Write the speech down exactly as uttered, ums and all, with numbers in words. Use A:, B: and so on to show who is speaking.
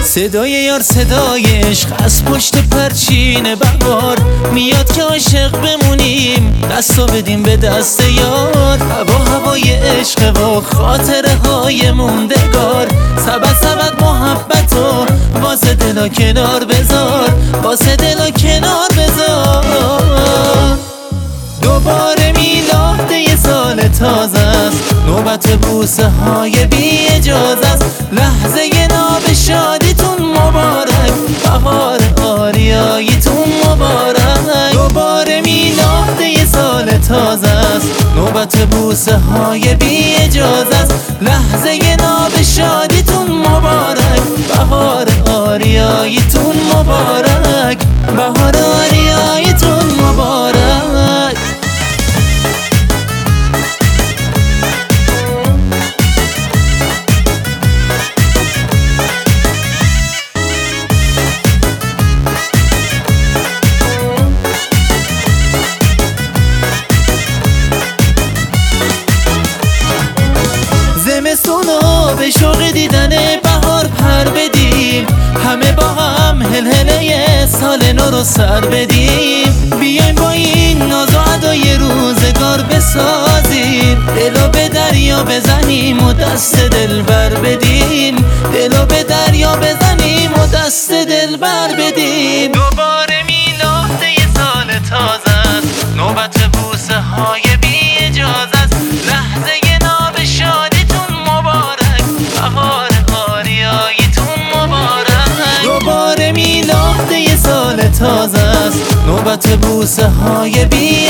A: صدای یار صدای عشق از پشت پرچین بهار میاد که عاشق بمونیم، دستو بدیم به دست یار. هوا هوای عشق و خاطره های موندگار، سبد سبد محبت و واسه دلا کنار بذار، واسه دلا کنار بذار. دوباره میلاد یه سال تازه است، نوبت بوسه های بی اجازه است. لحظه ناب شادیتون مبارک، بهار آریاییتون مبارک. دوباره میلاد یه سال تازه است، نوبت بوسه های بی اجازه است. لحظه ناب شادیتون مبارک، بهار آریاییتون مبارک، بهار آریاییتون مبارک. زمستونو به شوق دیدن بهار پر بدیم، همه با هم هلهله سال نو رو سر بدیم. بیایم با این ناز و ادای روزگار بسازیم، دلو به دریا بزنیم و دست دل بر بدیم، دلو به دریا بزنیم و دست دل بر بدیم. دوباره میلاد یه سال تازه است، نوبت بوسه های بی اجازه است. لحظه ناب شادیتون مبارک، بهار آریاییتون مبارک. دوباره میلاد یه سال تازه است، نوبت بوسه های بی